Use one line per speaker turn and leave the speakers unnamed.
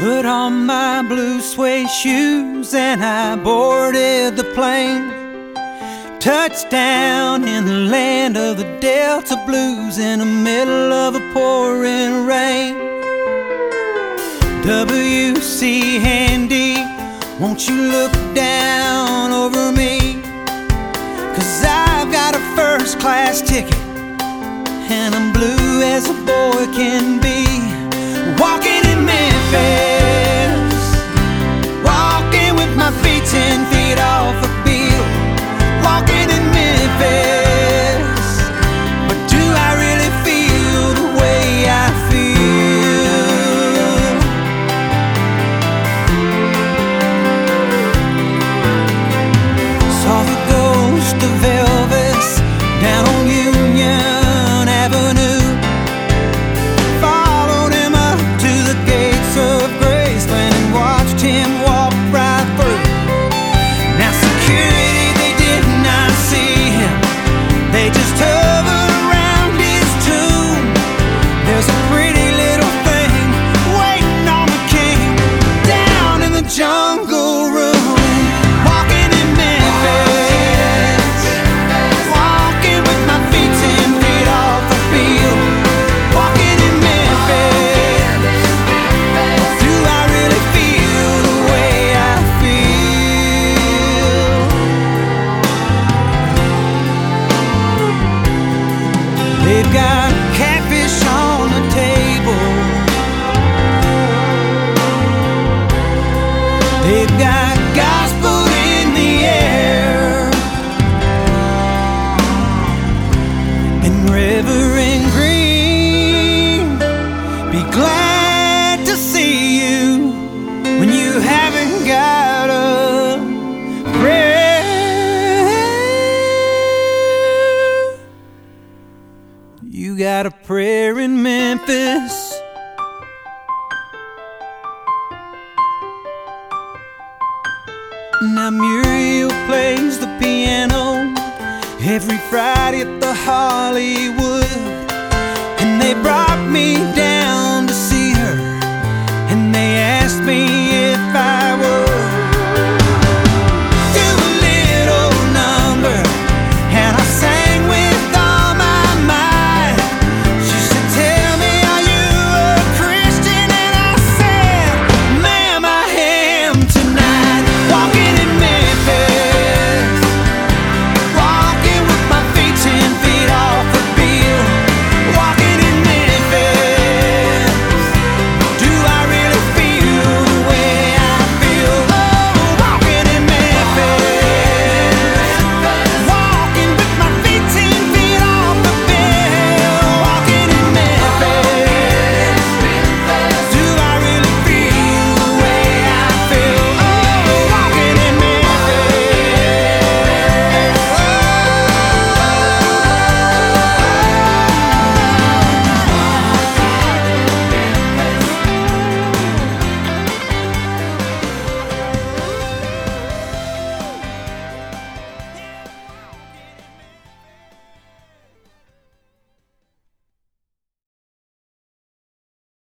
Put on my blue suede shoes and I boarded the plane. Touchdown in the land of the Delta Blues in the middle of a pouring rain. W.C. Handy, won't you look down over me? 'Cause I've got a first class ticket and I'm blue as a boy can be. Walking in Memphis, walking with my feet 10 feet off a Beale. Walking in Memphis, but do I really feel the way I feel? Saw the ghost of Elvis down on Union Avenue. Followed him up to the gates of Graceland and watched him walk right through. Now security, they did not see him, they just hovered around his tomb. There's a pretty little thing waiting on the king down in the jungle room. Walking in Memphis, walking with my feet 10 feet off the field. Walking in Memphis, do I really feel the way I feel? They've got catfish on the table, they've got gospel in the air, and Reverend Green, be glad to see you when you haven't got a prayer. You got a prayer in Memphis. Now Muriel plays the piano every Friday at the Hollywood, and they brought me down